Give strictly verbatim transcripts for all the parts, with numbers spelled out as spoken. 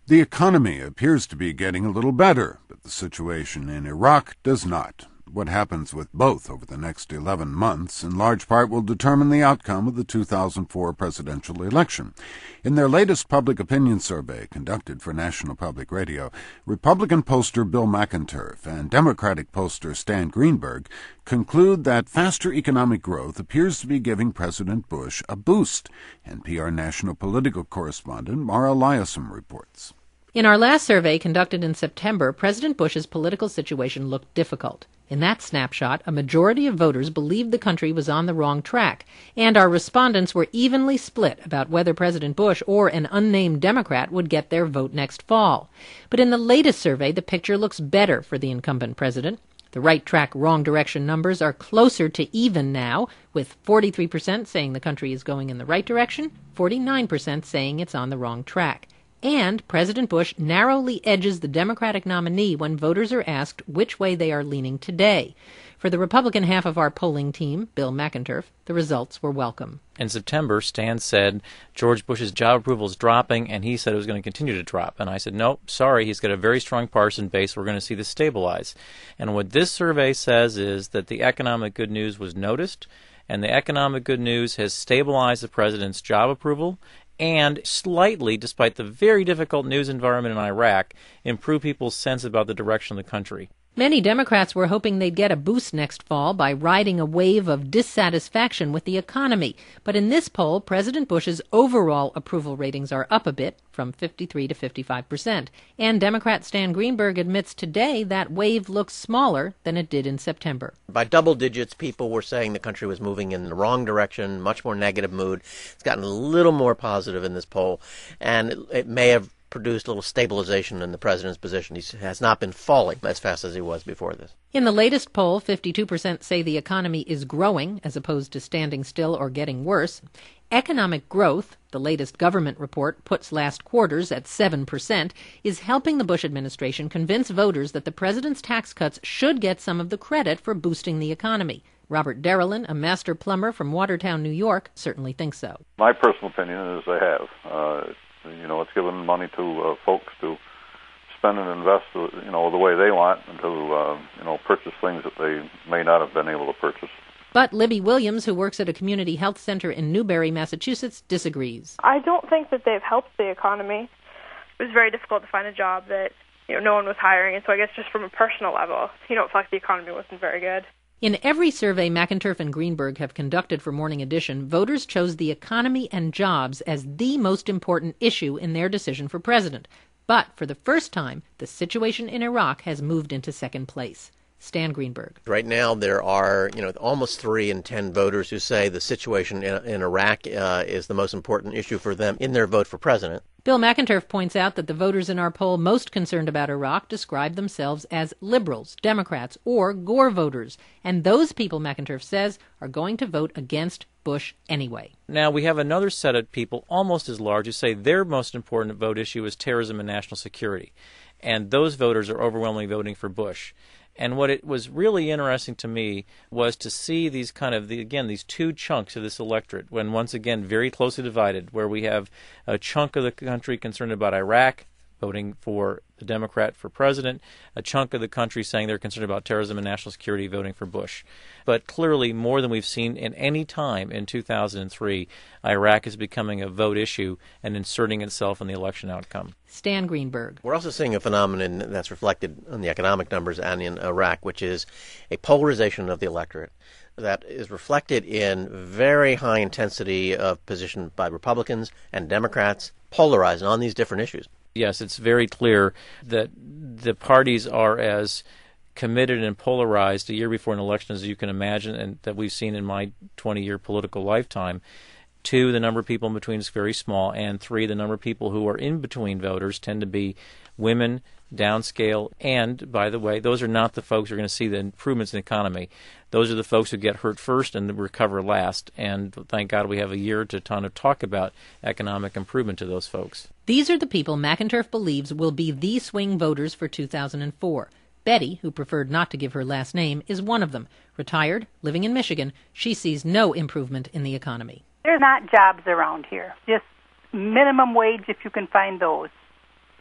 The economy appears to be getting a little better, but the situation in Iraq does not. What happens with both over the next eleven months in large part will determine the outcome of the two thousand four presidential election. In their latest public opinion survey conducted for National Public Radio, Republican pollster Bill McInturf and Democratic pollster Stan Greenberg conclude that faster economic growth appears to be giving President Bush a boost. N P R national political correspondent Mara Liasson reports. In our last survey, conducted in September, President Bush's political situation looked difficult. In that snapshot, a majority of voters believed the country was on the wrong track, and our respondents were evenly split about whether President Bush or an unnamed Democrat would get their vote next fall. But in the latest survey, the picture looks better for the incumbent president. The right track, wrong direction numbers are closer to even now, with forty-three percent saying the country is going in the right direction, forty-nine percent saying it's on the wrong track. And President Bush narrowly edges the Democratic nominee when voters are asked which way they are leaning today. For the Republican half of our polling team, Bill McInturf, the results were welcome. In September, Stan said George Bush's job approval is dropping, and he said it was going to continue to drop. And I said, nope, sorry, he's got a very strong partisan base. We're going to see this stabilize. And what this survey says is that the economic good news was noticed, and the economic good news has stabilized the president's job approval, and slightly, despite the very difficult news environment in Iraq, improve people's sense about the direction of the country. Many Democrats were hoping they'd get a boost next fall by riding a wave of dissatisfaction with the economy. But in this poll, President Bush's overall approval ratings are up a bit, from fifty-three to fifty-five percent. And Democrat Stan Greenberg admits today that wave looks smaller than it did in September. By double digits, people were saying the country was moving in the wrong direction, much more negative mood. It's gotten a little more positive in this poll, and it, it may have produced a little stabilization in the president's position. He has not been falling as fast as he was before this. In the latest poll, fifty-two percent say the economy is growing as opposed to standing still or getting worse. Economic growth, the latest government report puts last quarter's at seven percent, is helping the Bush administration convince voters that the president's tax cuts should get some of the credit for boosting the economy. Robert Derelin, a master plumber from Watertown, New York, certainly thinks so. My personal opinion is they have. Uh, You know, it's given money to uh, folks to spend and invest, you know, the way they want, and to, uh, you know, purchase things that they may not have been able to purchase. But Libby Williams, who works at a community health center in Newbury, Massachusetts, disagrees. I don't think that they've helped the economy. It was very difficult to find a job that, you know, no one was hiring, and so I guess just from a personal level, you don't feel like the economy wasn't very good. In every survey McInturf and Greenberg have conducted for Morning Edition, voters chose the economy and jobs as the most important issue in their decision for president. But for the first time, the situation in Iraq has moved into second place. Stan Greenberg. Right now, there are, you know, almost three in ten voters who say the situation in, in Iraq uh, is the most important issue for them in their vote for president. Bill McInturf points out that the voters in our poll most concerned about Iraq describe themselves as liberals, Democrats, or Gore voters. And those people, McInturf says, are going to vote against Bush anyway. Now, we have another set of people almost as large who say their most important vote issue is terrorism and national security. And those voters are overwhelmingly voting for Bush. And what it was really interesting to me was to see these kind of, the, again, these two chunks of this electorate, when once again very closely divided, where we have a chunk of the country concerned about Iraq, voting for the Democrat for president, a chunk of the country saying they're concerned about terrorism and national security, voting for Bush. But clearly, more than we've seen in any time in two thousand three, Iraq is becoming a vote issue and inserting itself in the election outcome. Stan Greenberg. We're also seeing a phenomenon that's reflected in the economic numbers and in Iraq, which is a polarization of the electorate that is reflected in very high intensity of position by Republicans and Democrats, polarizing on these different issues. Yes, it's very clear that the parties are as committed and polarized a year before an election as you can imagine, and that we've seen in my twenty-year political lifetime. Two, the number of people in between is very small, and three, the number of people who are in between voters tend to be women, downscale, and, by the way, those are not the folks who are going to see the improvements in the economy. Those are the folks who get hurt first and recover last, and thank God we have a year to kind of talk about economic improvement to those folks. These are the people McInturf believes will be the swing voters for two thousand four. Betty, who preferred not to give her last name, is one of them. Retired, living in Michigan, she sees no improvement in the economy. There's not jobs around here, just minimum wage if you can find those.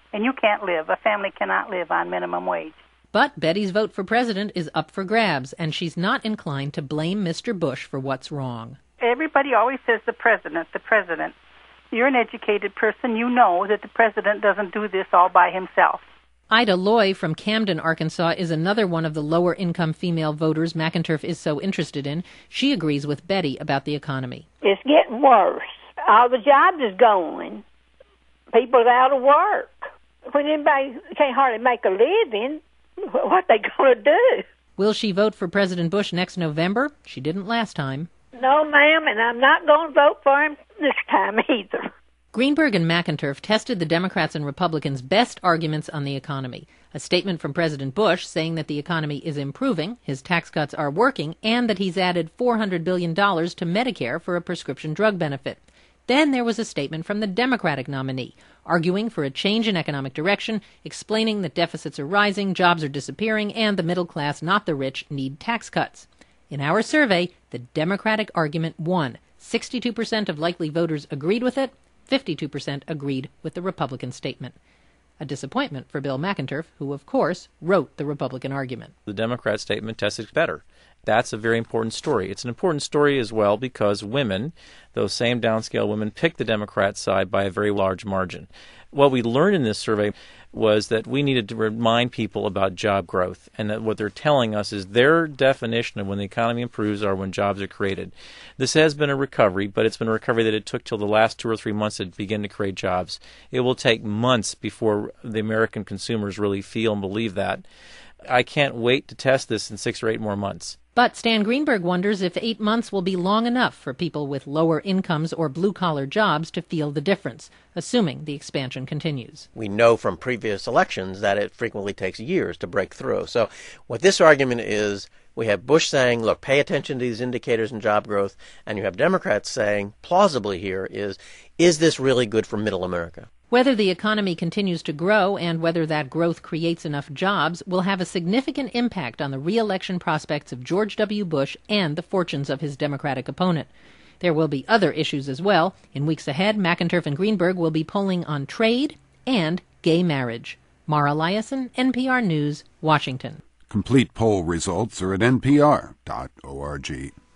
and you can't live. A family cannot live on minimum wage. But Betty's vote for president is up for grabs, and she's not inclined to blame Mister Bush for what's wrong. Everybody always says the president, the president. You're an educated person. You know that the president doesn't do this all by himself. Ida Loy from Camden, Arkansas, is another one of the lower-income female voters McInturf is so interested in. She agrees with Betty about the economy. It's getting worse. All the jobs is going. People's out of work. When anybody can't hardly make a living, what they going to do? Will she vote for President Bush next November? She didn't last time. No, ma'am, and I'm not going to vote for him this time either. Greenberg and McInturf tested the Democrats and Republicans' best arguments on the economy. A statement from President Bush saying that the economy is improving, his tax cuts are working, and that he's added four hundred billion dollars to Medicare for a prescription drug benefit. Then there was a statement from the Democratic nominee, arguing for a change in economic direction, explaining that deficits are rising, jobs are disappearing, and the middle class, not the rich, need tax cuts. In our survey, the Democratic argument won. sixty-two percent of likely voters agreed with it. fifty-two percent agreed with the Republican statement. A disappointment for Bill McInturf, who, of course, wrote the Republican argument. The Democrat statement tested better. That's a very important story. It's an important story as well because women, those same downscale women, picked the Democrat side by a very large margin. What we learned in this survey was that we needed to remind people about job growth, and that what they're telling us is their definition of when the economy improves are when jobs are created. This has been a recovery, but it's been a recovery that it took till the last two or three months to begin to create jobs. It will take months before the American consumers really feel and believe that. I can't wait to test this in six or eight more months. But Stan Greenberg wonders if eight months will be long enough for people with lower incomes or blue-collar jobs to feel the difference, assuming the expansion continues. We know from previous elections that it frequently takes years to break through. So what this argument is, we have Bush saying, look, pay attention to these indicators in job growth, and you have Democrats saying, plausibly here, is, is this really good for middle America? Whether the economy continues to grow and whether that growth creates enough jobs will have a significant impact on the re-election prospects of George W. Bush and the fortunes of his Democratic opponent. There will be other issues as well. In weeks ahead, McInturf and Greenberg will be polling on trade and gay marriage. Mara Liasson, N P R News, Washington. Complete poll results are at N P R dot org.